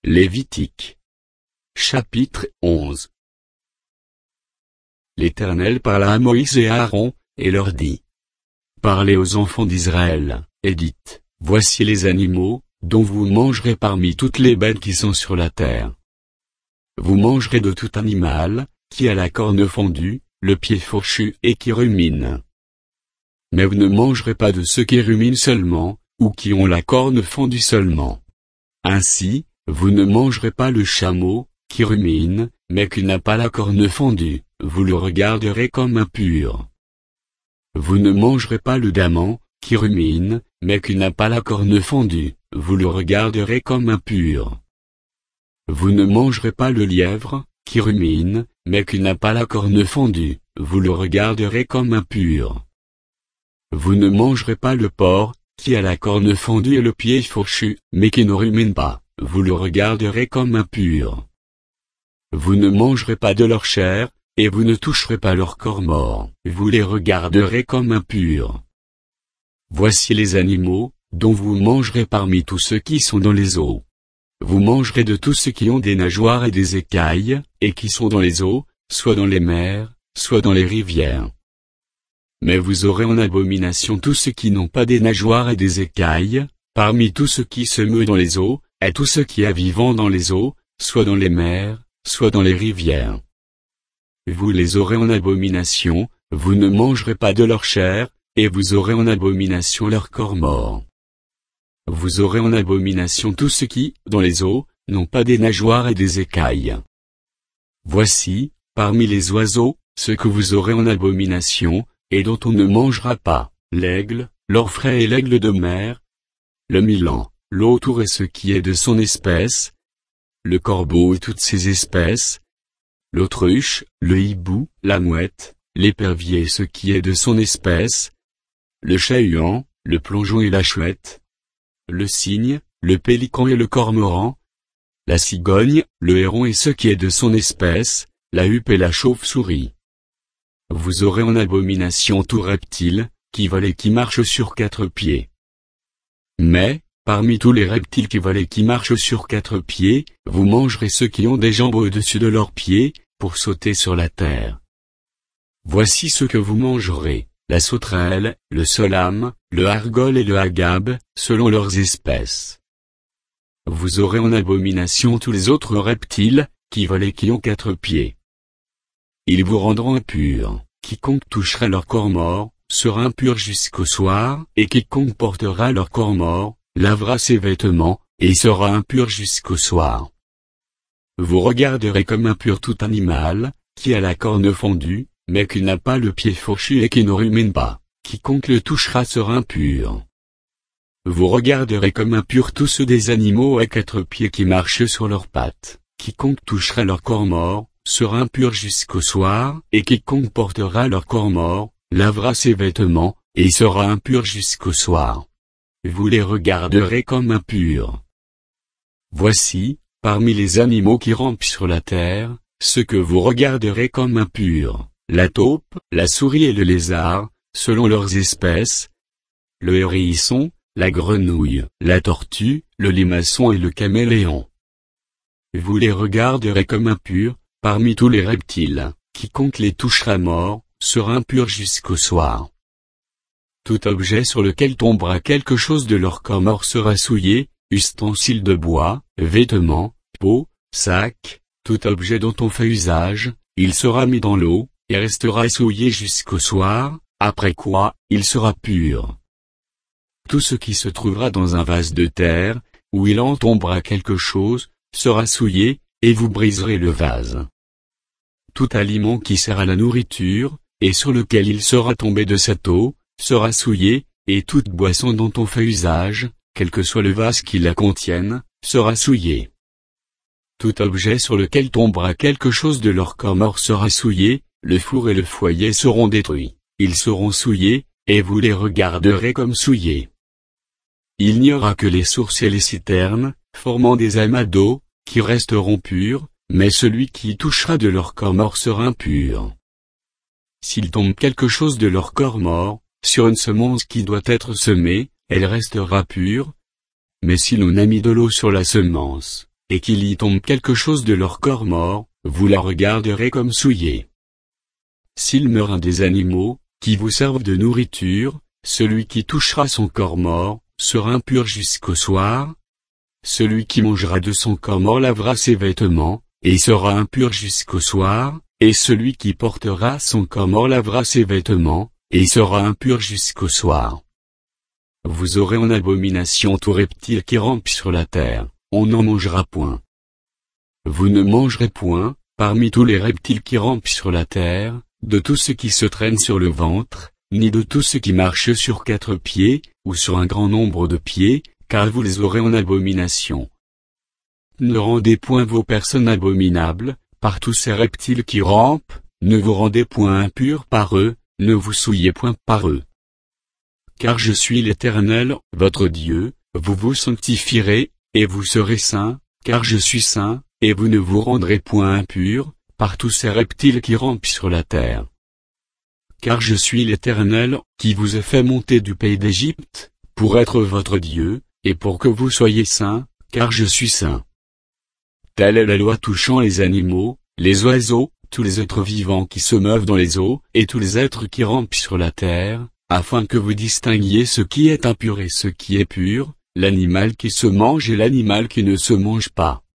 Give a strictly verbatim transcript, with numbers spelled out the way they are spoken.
Lévitique. Chapitre onze. L'Éternel parla à Moïse et à Aaron, et leur dit. Parlez aux enfants d'Israël, et dites, voici les animaux, dont vous mangerez parmi toutes les bêtes qui sont sur la terre. Vous mangerez de tout animal, qui a la corne fendue, le pied fourchu et qui rumine. Mais vous ne mangerez pas de ceux qui ruminent seulement, ou qui ont la corne fendue seulement. Ainsi, vous ne mangerez pas le chameau, qui rumine, mais qui n'a pas la corne fendue, vous le regarderez comme impur. Vous ne mangerez pas le daman, qui rumine, mais qui n'a pas la corne fendue, vous le regarderez comme impur. Vous ne mangerez pas le lièvre, qui rumine, mais qui n'a pas la corne fendue, vous le regarderez comme impur. Vous ne mangerez pas le porc, qui a la corne fendue et le pied fourchu, mais qui ne rumine pas, vous le regarderez comme impur. Vous ne mangerez pas de leur chair, et vous ne toucherez pas leur corps mort, vous les regarderez comme impurs. Voici les animaux, dont vous mangerez parmi tous ceux qui sont dans les eaux. Vous mangerez de tous ceux qui ont des nageoires et des écailles, et qui sont dans les eaux, soit dans les mers, soit dans les rivières. Mais vous aurez en abomination tous ceux qui n'ont pas des nageoires et des écailles, parmi tous ceux qui se meuvent dans les eaux, et tous ceux qui vivent dans les eaux, soit dans les mers, soit dans les rivières. Vous les aurez en abomination, vous ne mangerez pas de leur chair, et vous aurez en abomination leur corps mort. Vous aurez en abomination tous ceux qui, dans les eaux, n'ont pas des nageoires et des écailles. Voici, parmi les oiseaux, ceux que vous aurez en abomination, et dont on ne mangera pas, l'aigle, l'orfraie et l'aigle de mer, le milan, l'autour et ce qui est de son espèce, le corbeau et toutes ses espèces, l'autruche, le hibou, la mouette, l'épervier et ce qui est de son espèce, le chat-huant, le plongeon et la chouette, le cygne, le pélican et le cormoran, la cigogne, le héron et ce qui est de son espèce, la huppe et la chauve-souris. Vous aurez en abomination tout reptile, qui vole et qui marche sur quatre pieds. Mais, parmi tous les reptiles qui volent et qui marchent sur quatre pieds, vous mangerez ceux qui ont des jambes au-dessus de leurs pieds, pour sauter sur la terre. Voici ce que vous mangerez, la sauterelle, le solame, le hargol et le agave, selon leurs espèces. Vous aurez en abomination tous les autres reptiles, qui volent et qui ont quatre pieds. Ils vous rendront impurs, quiconque touchera leur corps mort, sera impur jusqu'au soir, et quiconque portera leur corps mort, lavera ses vêtements, et sera impur jusqu'au soir. Vous regarderez comme impur tout animal, qui a la corne fendue, mais qui n'a pas le pied fourchu et qui ne rumine pas, quiconque le touchera sera impur. Vous regarderez comme impurs tous ceux des animaux à quatre pieds qui marchent sur leurs pattes, quiconque touchera leur corps mort, sera impur jusqu'au soir, et quiconque portera leur corps mort, lavera ses vêtements, et sera impur jusqu'au soir. Vous les regarderez comme impurs. Voici, parmi les animaux qui rampent sur la terre, ceux que vous regarderez comme impurs, la taupe, la souris et le lézard, selon leurs espèces, le hérisson, la grenouille, la tortue, le limaçon et le caméléon. Vous les regarderez comme impurs, parmi tous les reptiles, quiconque les touchera mort, sera impur jusqu'au soir. Tout objet sur lequel tombera quelque chose de leur corps mort sera souillé, ustensiles de bois, vêtements, peau, sac, tout objet dont on fait usage, il sera mis dans l'eau, et restera souillé jusqu'au soir, après quoi, il sera pur. Tout ce qui se trouvera dans un vase de terre, où il en tombera quelque chose, sera souillé, et vous briserez le vase. Tout aliment qui sert à la nourriture, et sur lequel il sera tombé de cette eau, sera souillé, et toute boisson dont on fait usage, quel que soit le vase qui la contienne, sera souillé. Tout objet sur lequel tombera quelque chose de leur corps mort sera souillé, le four et le foyer seront détruits, ils seront souillés, et vous les regarderez comme souillés. Il n'y aura que les sources et les citernes, formant des amas d'eau, qui resteront purs, mais celui qui touchera de leur corps mort sera impur. S'il tombe quelque chose de leur corps mort, sur une semence qui doit être semée, elle restera pure. Mais si l'on a mis de l'eau sur la semence, et qu'il y tombe quelque chose de leur corps mort, vous la regarderez comme souillée. S'il meurt un des animaux, qui vous servent de nourriture, celui qui touchera son corps mort, sera impur jusqu'au soir. Celui qui mangera de son corps mort lavera ses vêtements, et sera impur jusqu'au soir, et celui qui portera son corps mort lavera ses vêtements, et sera impur jusqu'au soir. Vous aurez en abomination tout reptile qui rampe sur la terre, on n'en mangera point. Vous ne mangerez point, parmi tous les reptiles qui rampent sur la terre, de tout ce qui se traîne sur le ventre, ni de tout ce qui marche sur quatre pieds, ou sur un grand nombre de pieds, car vous les aurez en abomination. Ne rendez point vos personnes abominables, par tous ces reptiles qui rampent, ne vous rendez point impurs par eux, ne vous souillez point par eux. Car je suis l'Éternel, votre Dieu, vous vous sanctifierez, et vous serez saints, car je suis saint, et vous ne vous rendrez point impurs, par tous ces reptiles qui rampent sur la terre. Car je suis l'Éternel, qui vous ai fait monter du pays d'Égypte, pour être votre Dieu, et pour que vous soyez saints, car je suis saint. Telle est la loi touchant les animaux, les oiseaux, tous les êtres vivants qui se meuvent dans les eaux, et tous les êtres qui rampent sur la terre, afin que vous distinguiez ce qui est impur et ce qui est pur, l'animal qui se mange et l'animal qui ne se mange pas.